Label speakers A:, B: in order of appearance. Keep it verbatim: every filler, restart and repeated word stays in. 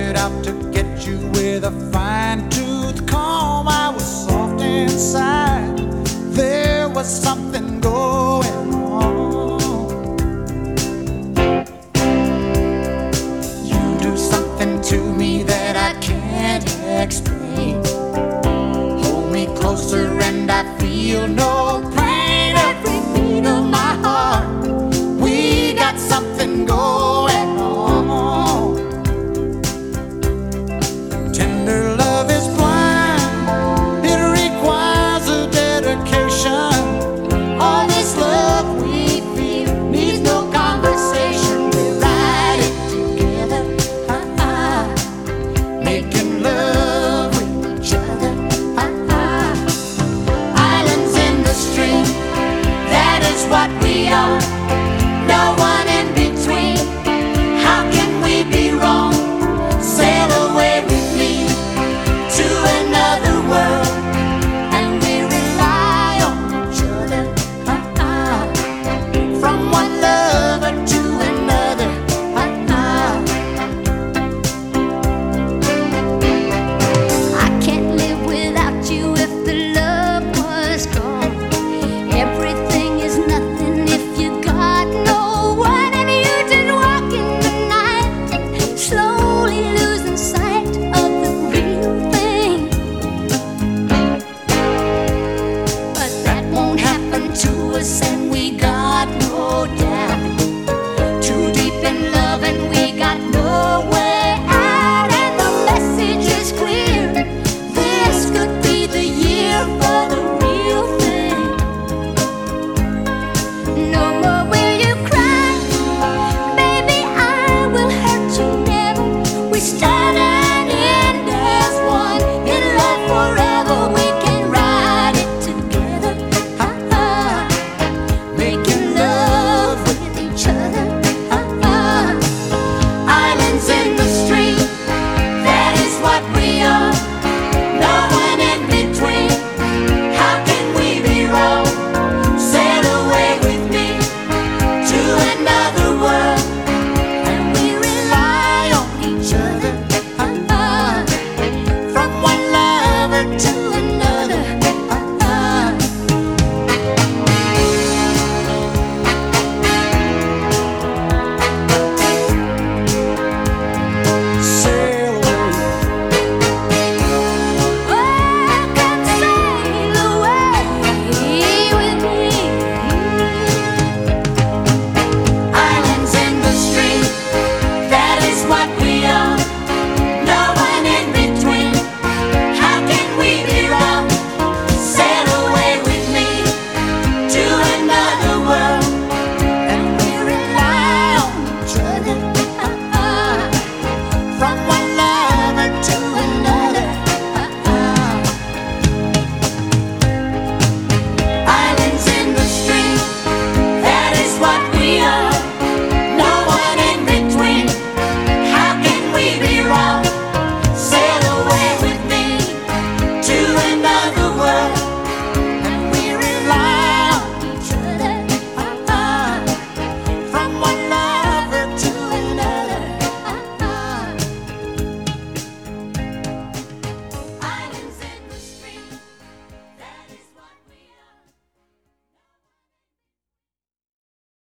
A: set out to get you with a fine-tooth comb. I was soft inside. There was something going on. You do something to me that I can't explain. Hold me closer and I feel no pain. Every beat of my heart, we got something going on. Tender love is blind, it requires a dedication. All this love we feel needs no conversation. We ride it together, uh-uh, making love with each other, uh-uh. Islands in the stream, that is what we are. No one in between. How can we be wrong? Sail away with me to another world, and we rely on each other, uh-uh. From one lover to another, uh-uh. I can't live without you if the love was gone. Everything is nothing if you got no one, and you just walk in the night, slowly losing sight of the real thing. But that won't happen to us, and we got no doubt. Too deep in love, and we got no way out, and the message is clear. This could be the year for the real thing. No more will you cry, baby, I will hurt you never. We start